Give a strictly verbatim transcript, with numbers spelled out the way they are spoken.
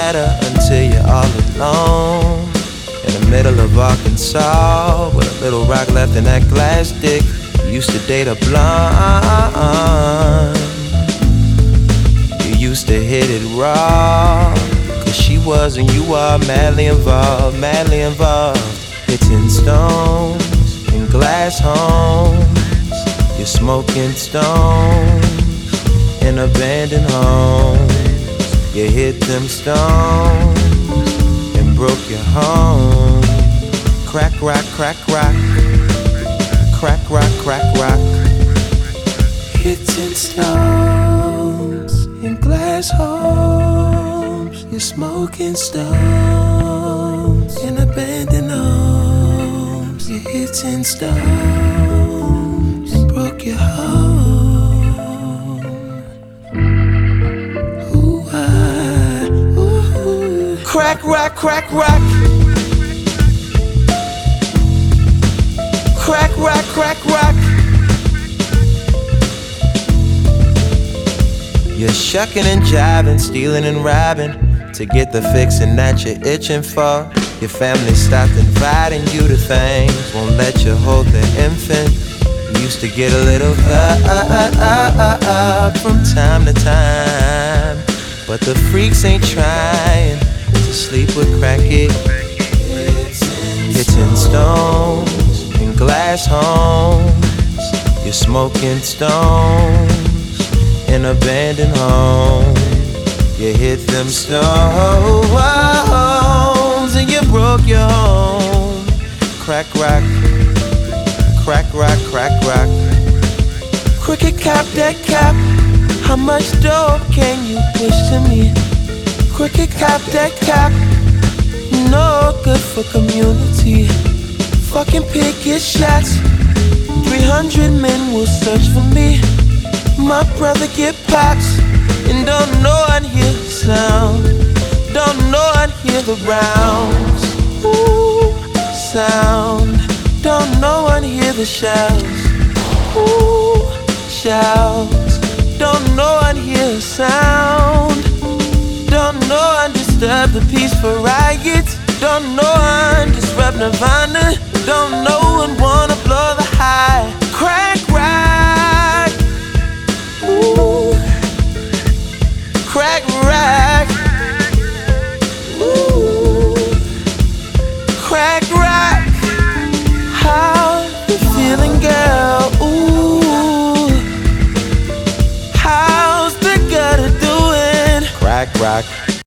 matter until you're all alone in the middle of Arkansas with a little rock left in that glass dick. You used to date a blonde. You used to hit it raw, cause she was and you are madly involved, madly involved. Hitting stones in glass homes. You're smoking stones in abandoned homes. You hit them stones and broke your home. Crack, rock, crack, rock. Crack, rock, crack, rock. Hitting stones in glass homes. You're smoking stones in abandoned homes. You're hitting stones and broke your home. Ooh, I, ooh. Crack, rock, crack, rock. Crack, rock, crack, rock. You're shucking and jiving, stealing and robbing to get the fixin' that you're itching for. Your family stopped inviting you to things, won't let you hold the infant. You used to get a little uh, uh, uh, uh, uh, uh, from time to time, but the freaks ain't trying to sleep with crackhead. Hitting stones in glass homes. You're smoking stones in abandoned homes. You hit them stones and you broke your home. Crack, rock, crack, rock, crack, rock. Cricket cap, that cap. How much dope can you push to me? Cricket cap, that cap. No good for community. Fucking pick your shots. Three hundred men will search for me. My brother get pops and don't know I'd hear the sound. Don't know I'd hear the rounds. Ooh, sound. Don't know I'd hear the shouts. Ooh, shouts. Don't know I'd hear a sound. Don't know I'd disturb the peaceful riots. Don't know I'd disrupt Nirvana. Don't know I'd wanna blow the high. Crack, rock. Ooh. Crack, rock. Ooh. Crack, rock.